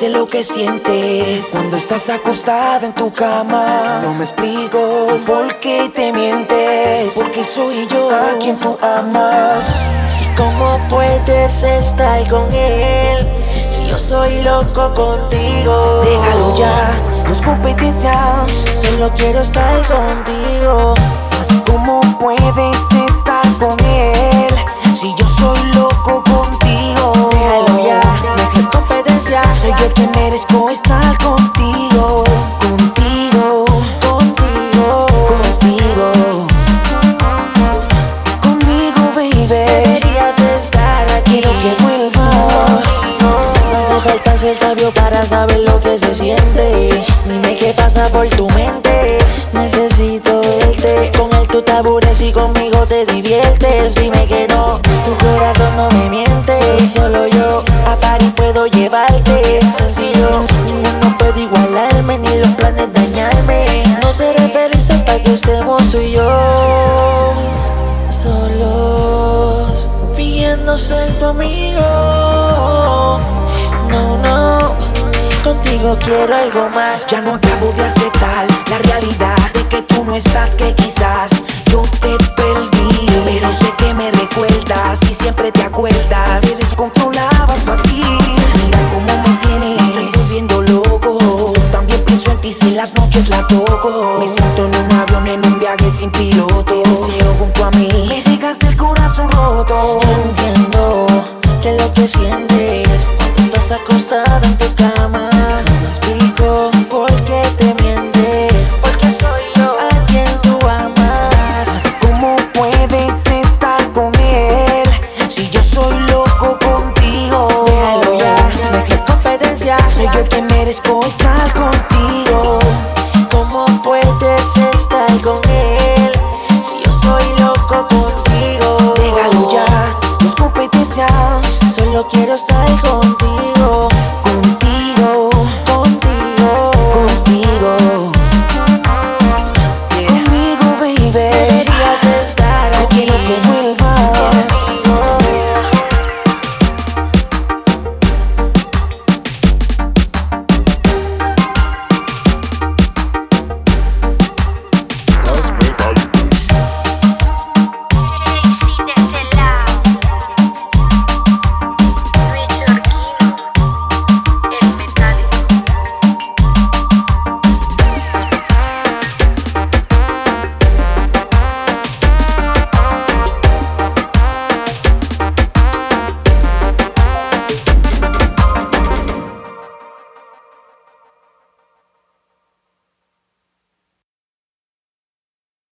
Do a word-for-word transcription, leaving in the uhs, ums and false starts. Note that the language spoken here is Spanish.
sé lo que sientes cuando estás acostada en tu cama. No me explico por qué te mientes, porque soy yo a quien tú amas. ¿Cómo puedes estar con él si yo soy loco contigo? Déjalo ya, no es competencia, solo quiero estar contigo. ¿Cómo puedes estar con él si yo soy loco contigo? Déjalo ya, no es competencia, soy yo que merezco estar contigo. Contigo, contigo, contigo, conmigo, baby. Deberías estar aquí. Quiero que vuelvas. No hace falta ser sabio para saber lo que se siente. Dime qué pasa por tu mente. Necesito verte. Con él tú te aburres y conmigo te diviertes. Dime que no, tu corazón no me miente. Soy solo yo, a París puedo llevarte. Sencillo, ninguno puede igualarme, ni los planes dañarme. No seré feliz hasta que estemos tú y yo solos, fingiendo ser tu amigo. No, no, contigo quiero algo más. Ya no acabo de aceptar la realidad de que tú no estás, que quizás yo te perdí. Pero sé que me recuerdas y siempre te acuerdas. Te descontrolabas fácil. Mira cómo me tienes, estoy volviendo loco. También pienso en ti si en las noches la toco. Me siento en un avión en un viaje sin piloto. Te deseo junto a mí, me dejas el corazón roto. Entiendo que lo que siento